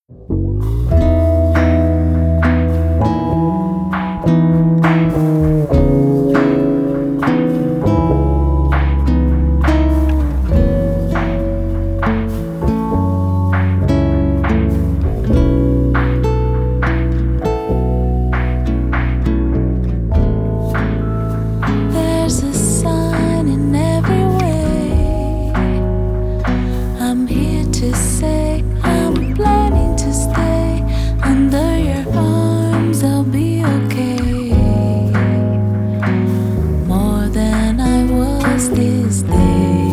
There's a sign in every way. I'm here to say I'm planning to stay under your arms. I'll be okay. More than I was these days.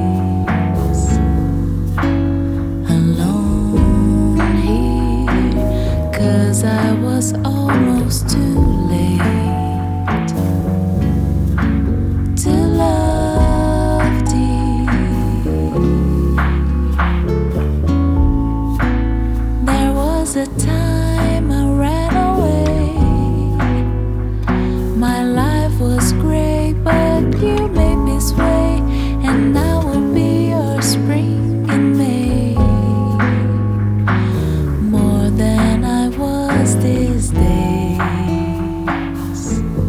Alone here, 'cause I was almost too late to love deep. There was a time I ran away. My life was great, but you made me sway, and I will be your spring in May. More than I was these days.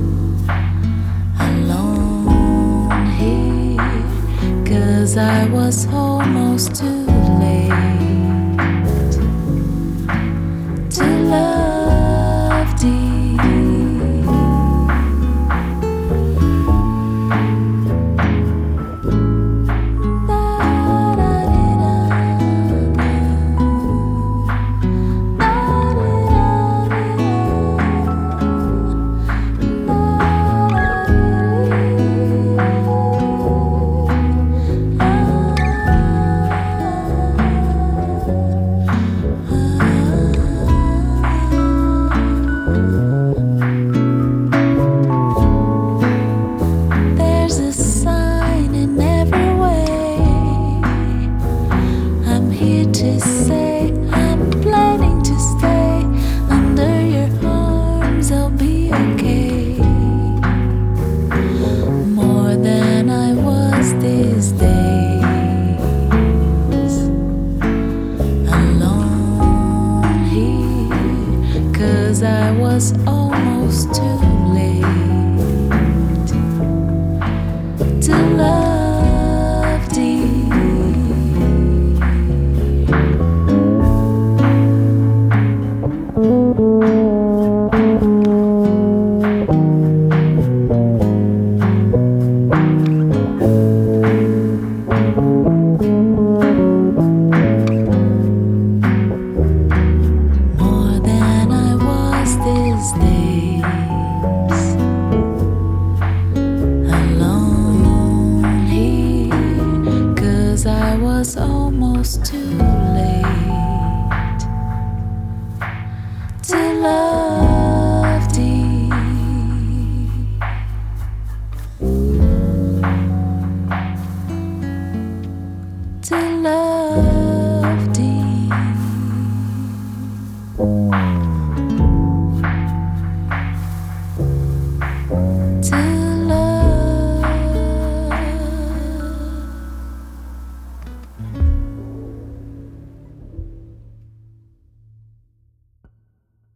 Alone here, 'cause I was almost too late to love deep. There's a sign in every way. I'm here to say I'm planning to stay under your arms. I'll be okay. More than I was these days. Alone here, 'cause I was almost too late to love deep. More than I was these days. Alone here, 'cause I was almost too late